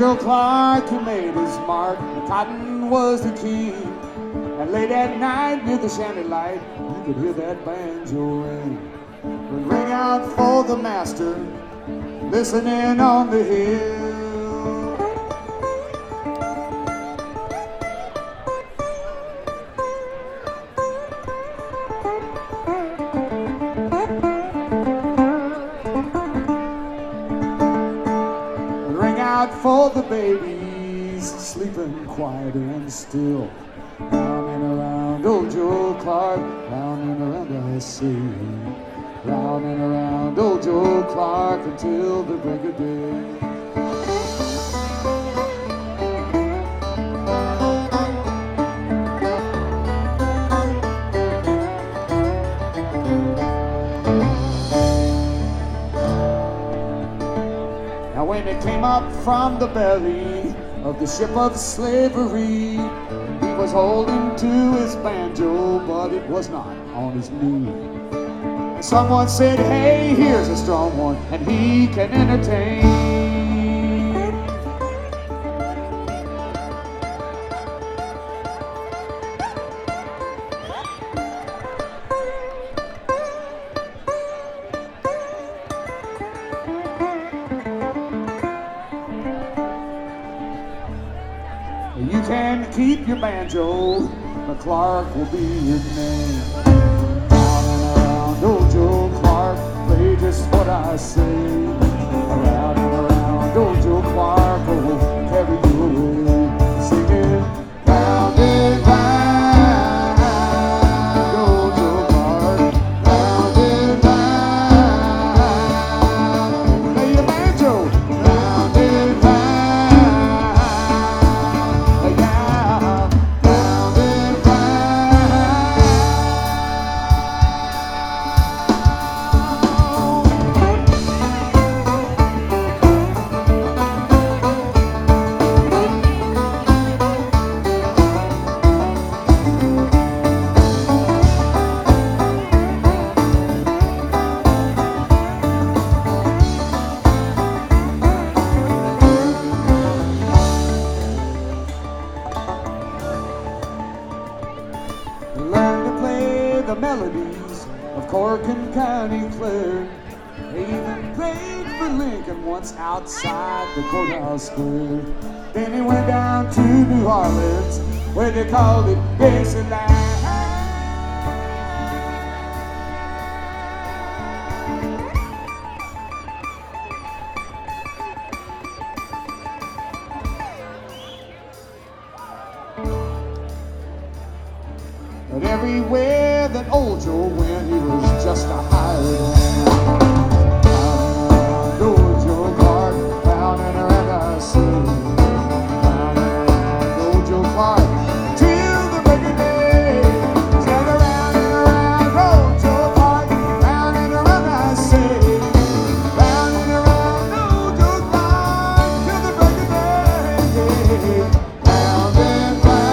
Joe Clark, he made his mark. The cotton was the key. And late at night near the shanty light, you could hear that banjo ring. Would ring out for the master, listening on the hill. For the babies sleeping quiet and still, round and around old Joe Clark, round and around I say, round and around old Joe Clark until the break of day. When it came up from the belly of the ship of slavery, he was holding to his banjo, but it was not on his knee. And someone said, hey, here's a strong one, and he can entertain. You can keep your banjo, but Clark will be your name. Round and around old Joe Clark, play just what I say. Around and around old Joe Clark, oh, will carry you away. Singing round and round old Joe Clark, round and round. Play your banjo, round and round. Learn to play the melodies of Cork and County Clare. They even played for Lincoln once outside the courthouse square. Then he went down to New Orleans, where they called it Dixieland. But everywhere that old Joe went, he was just a hired hand. Round old Joe Clark, round and around I say, round and around old Joe Clark, till the break of day. Said around and around old Joe Clark, round and around I say, round and around old Joe Clark, till the break of day. Round and round.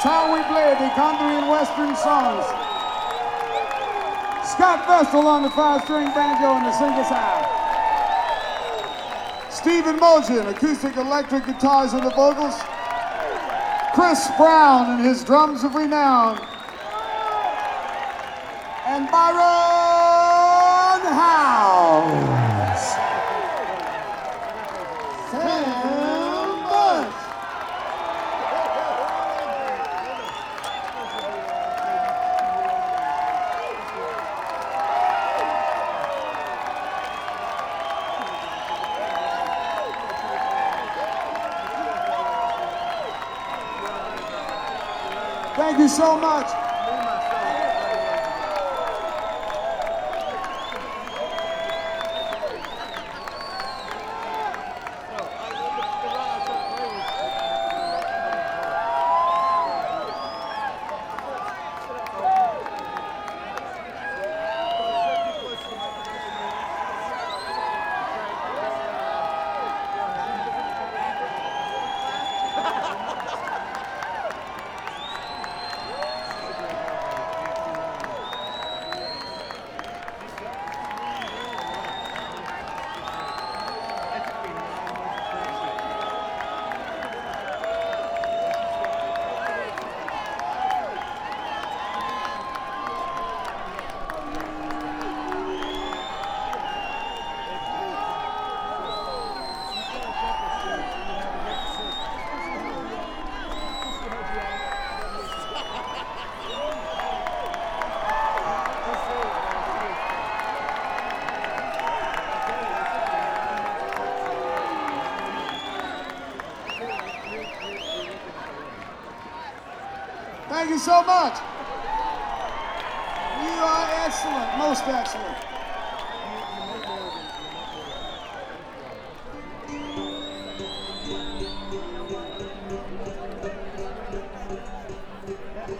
how we play the country and western songs. Scott Vestal on the 5-string banjo and the sing-a-side. Stephen Mogen, acoustic electric guitars and the vocals. Chris Brown and his drums of renown. And Byron Howes. Sam Bush. Thank you so much. Thank you so much. You are excellent, most excellent.